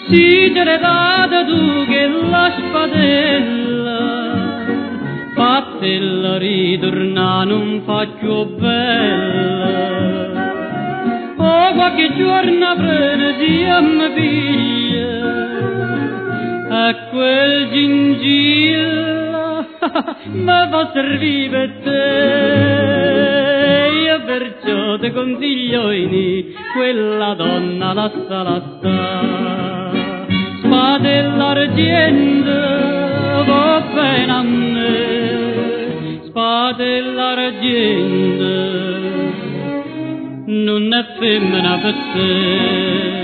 Si te l'hai data tu che la spadella, fatela ritornare non fa più bella. Oh, qualche giorno prima si mi piglia a quel gingillo mi fa servire per te. Io perciò ti consiglio quella donna lasciala stare. Spadella argento va bene a me, spadella argento non è femmina per te.